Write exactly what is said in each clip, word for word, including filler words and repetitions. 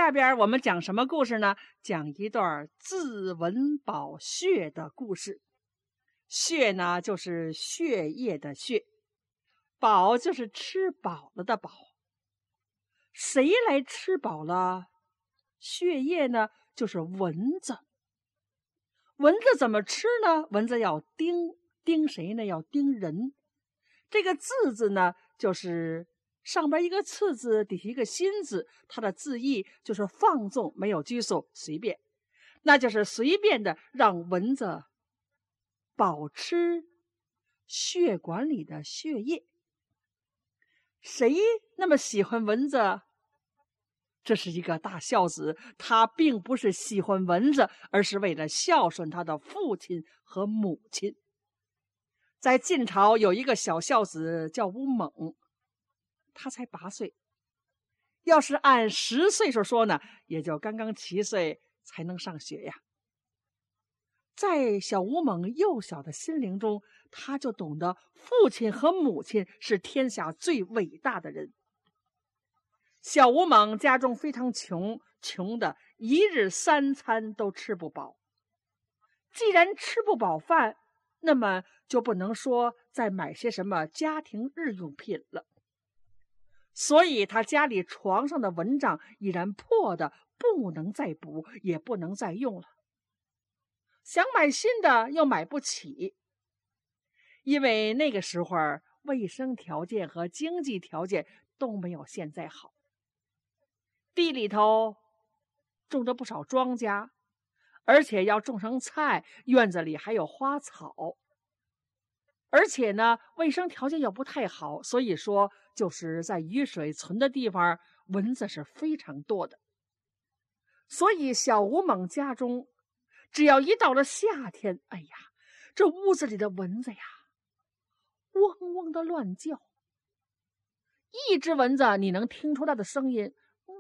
下边我们讲什么故事呢？讲一段自文饱血的故事。血呢，就是血液的血，饱就是吃饱了的饱。谁来吃饱了血液呢？就是蚊子。蚊子怎么吃呢？蚊子要叮，叮谁呢？要叮人。这个字字呢，就是上边一个次字，底下一个心字，它的字义就是放纵，没有拘束，随便，那就是随便的让蚊子饱吃血管里的血液。谁那么喜欢蚊子？这是一个大孝子，他并不是喜欢蚊子，而是为了孝顺他的父亲和母亲。在晋朝有一个小孝子叫吴猛，他才八岁，要是按十岁数说呢，也就刚刚七岁才能上学呀。在小吴猛幼小的心灵中，他就懂得父亲和母亲是天下最伟大的人。小吴猛家中非常穷，穷的一日三餐都吃不饱。既然吃不饱饭，那么就不能说再买些什么家庭日用品了。所以他家里床上的蚊帐已然破的不能再补，也不能再用了。想买新的又买不起，因为那个时候卫生条件和经济条件都没有现在好。地里头种着不少庄稼，而且要种上菜，院子里还有花草。而且呢，卫生条件又不太好，所以说就是在雨水存的地方，蚊子是非常多的。所以小吴猛家中，只要一到了夏天，哎呀，这屋子里的蚊子呀，嗡嗡的乱叫。一只蚊子你能听出它的声音，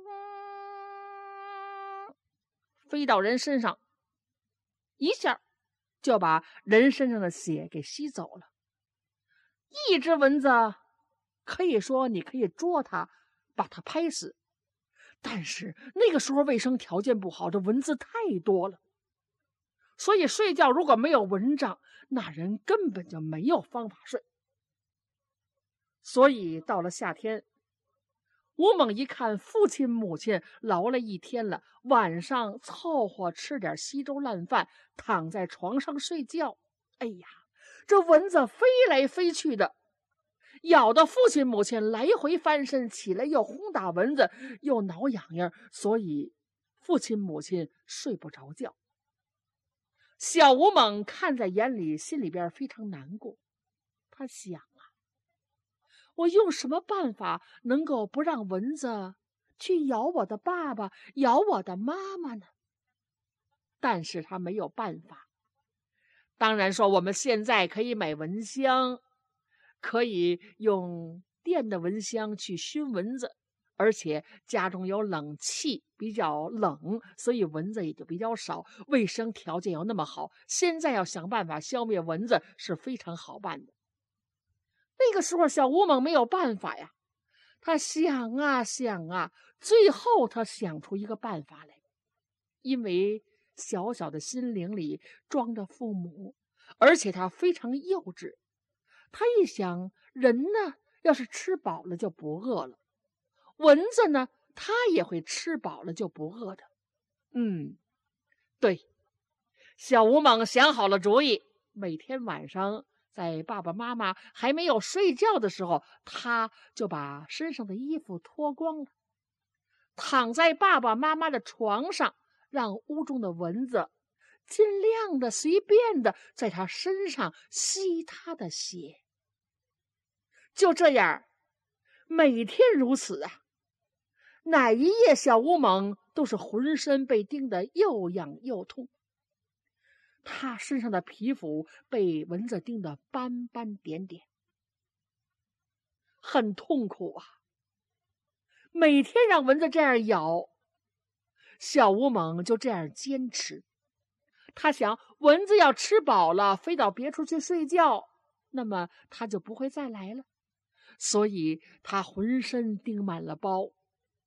飞到人身上，一下就把人身上的血给吸走了。一只蚊子可以说你可以捉它，把它拍死，但是那个时候卫生条件不好，这蚊子太多了，所以睡觉如果没有蚊帐，那人根本就没有方法睡。所以到了夏天，吴猛一看父亲母亲劳了一天了，晚上凑合吃点稀粥烂饭，躺在床上睡觉。哎呀，这蚊子飞来飞去的，咬得父亲母亲来回翻身，起来又轰打蚊子，又挠痒痒，所以父亲母亲睡不着觉。小吴猛看在眼里，心里边非常难过。他想啊，我用什么办法能够不让蚊子去咬我的爸爸，咬我的妈妈呢？但是他没有办法。当然说我们现在可以买蚊香，可以用电的蚊香去熏蚊子，而且家中有冷气，比较冷，所以蚊子也就比较少，卫生条件又那么好，现在要想办法消灭蚊子是非常好办的。那个时候小吴猛没有办法呀，他想啊想啊，最后他想出一个办法来。因为小小的心灵里装着父母，而且他非常幼稚。他一想，人呢要是吃饱了就不饿了，蚊子呢它也会吃饱了就不饿的。嗯，对，小吴猛想好了主意，每天晚上在爸爸妈妈还没有睡觉的时候，他就把身上的衣服脱光了，躺在爸爸妈妈的床上，让屋中的蚊子尽量的随便的在他身上吸他的血。就这样每天如此啊，哪一夜小吴猛都是浑身被叮得又痒又痛，他身上的皮肤被蚊子叮得斑斑点点，很痛苦啊。每天让蚊子这样咬，小吴猛就这样坚持。他想，蚊子要吃饱了飞到别处去睡觉，那么他就不会再来了，所以他浑身叮满了包。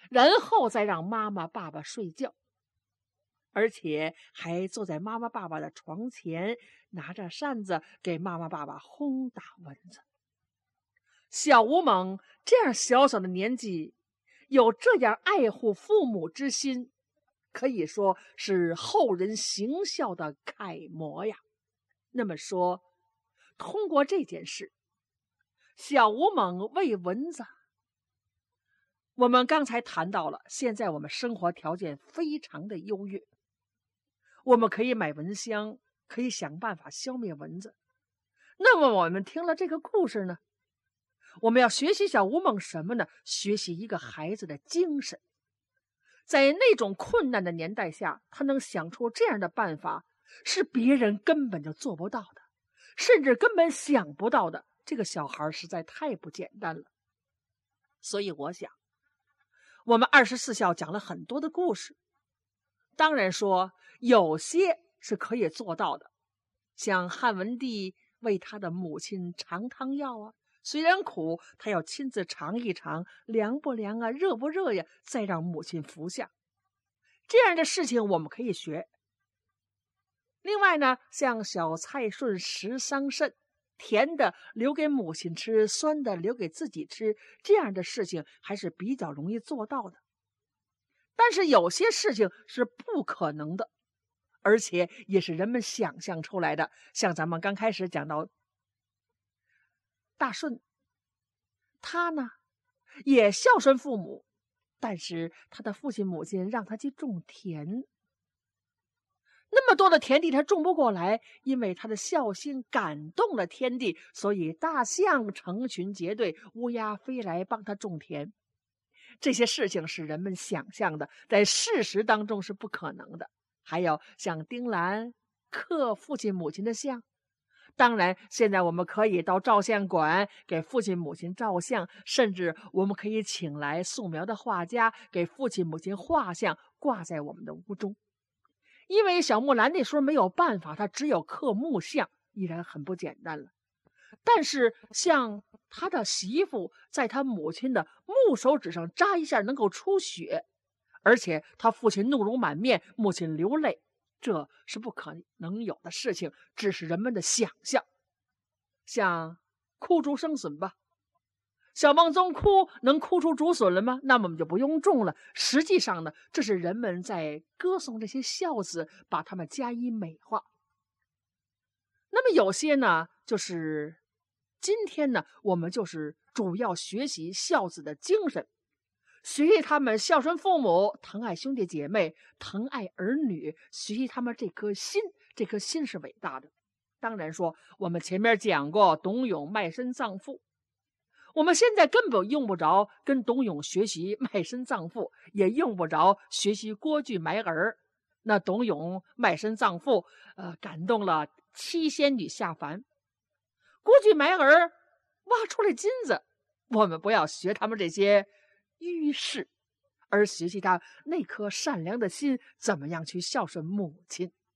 然后再让妈妈爸爸睡觉，而且还坐在妈妈爸爸的床前，拿着扇子给妈妈爸爸轰打蚊子。小吴猛这样小小的年纪，有这样爱护父母之心，可以说是后人行孝的楷模呀。那么说，通过这件事，小吴猛喂蚊子，我们刚才谈到了，现在我们生活条件非常的优越，我们可以买蚊香，可以想办法消灭蚊子。那么我们听了这个故事呢，我们要学习小吴猛什么呢？学习一个孩子的精神。在那种困难的年代下，他能想出这样的办法，是别人根本就做不到的，甚至根本想不到的。这个小孩实在太不简单了。所以我想，我们二十四孝讲了很多的故事，当然说有些是可以做到的，像汉文帝为他的母亲尝汤药啊，虽然苦，他要亲自尝一尝，凉不凉啊，热不热呀，再让母亲服下。这样的事情我们可以学。另外呢，像小蔡顺食桑葚，甜的留给母亲吃，酸的留给自己吃，这样的事情还是比较容易做到的。但是有些事情是不可能的，而且也是人们想象出来的。像咱们刚开始讲到大顺，他呢也孝顺父母，但是他的父亲母亲让他去种田，那么多的田地他种不过来，因为他的孝心感动了天地，所以大象成群结队，乌鸦飞来帮他种田。这些事情是人们想象的，在事实当中是不可能的。还有像丁兰刻父亲母亲的像，当然现在我们可以到照相馆给父亲母亲照相，甚至我们可以请来素描的画家给父亲母亲画像，挂在我们的屋中。因为小木兰那时候没有办法，他只有刻木像，依然很不简单了。但是像他的媳妇在他母亲的木手指上扎一下能够出血，而且他父亲怒容满面，母亲流泪，这是不可能有的事情，只是人们的想象。像哭竹生笋吧，小孟宗哭能哭出竹笋了吗？那么我们就不用种了。实际上呢，这是人们在歌颂这些孝子，把他们加以美化。那么有些呢，就是今天呢，我们就是主要学习孝子的精神，学习他们孝顺父母，疼爱兄弟姐妹，疼爱儿女，学习他们这颗心，这颗心是伟大的。当然说，我们前面讲过董永卖身葬父，我们现在根本用不着跟董永学习卖身葬父，也用不着学习郭巨埋儿。那董永卖身葬父，呃，感动了七仙女下凡。郭巨埋儿挖出了金子，我们不要学他们这些愚事，而学习他那颗善良的心，怎么样去孝顺母亲。